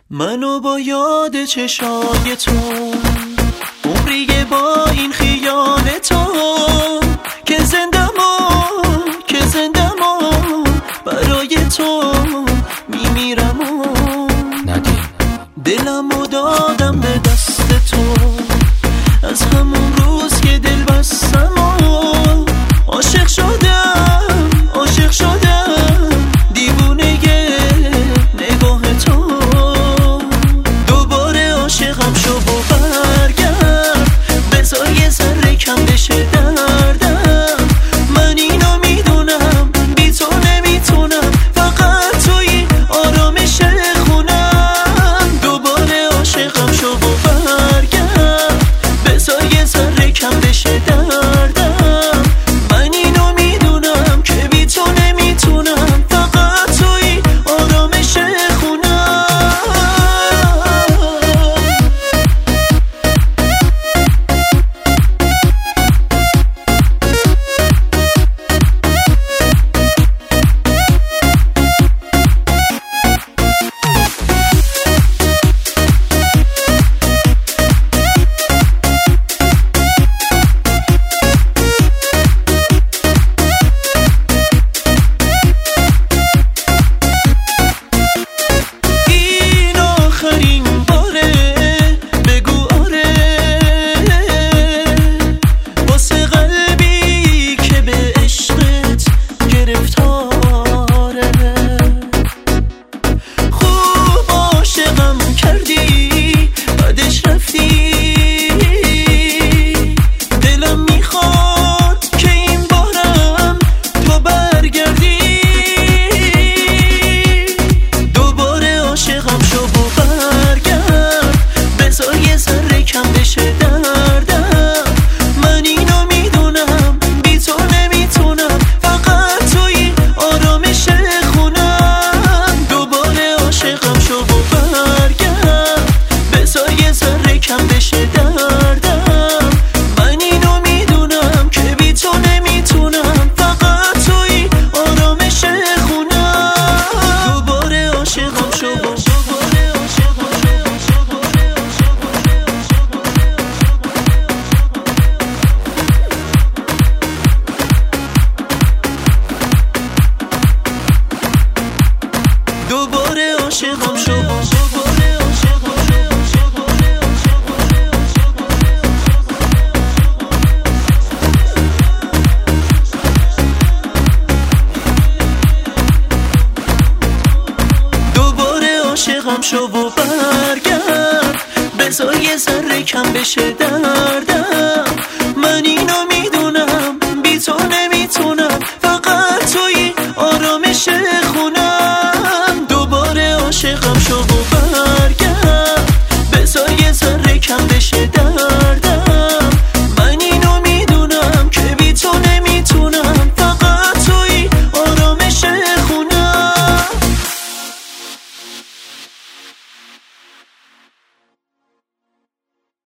منو با یاد چشای تو عمریه با این خیال تو که زندم برای تو میمیرم دلمو دادم به دست تو از همون روز که دل بستم عاشق شدم دیوونه نگاه تو دوباره عاشقم شو و برگرد بذار یه ذره کم بشه دردم من اینو میدونم بی تو نمیتونم فقط توی آرامش خونم دوباره عاشقم شو و برگرد بذار یه ذره کم بشه دردم من اینو میدونم که بی تو نمیتونم فقط توی آرامش خونم دوباره عاشقم شو و برگرد بذار یه ذره کم بشه دردم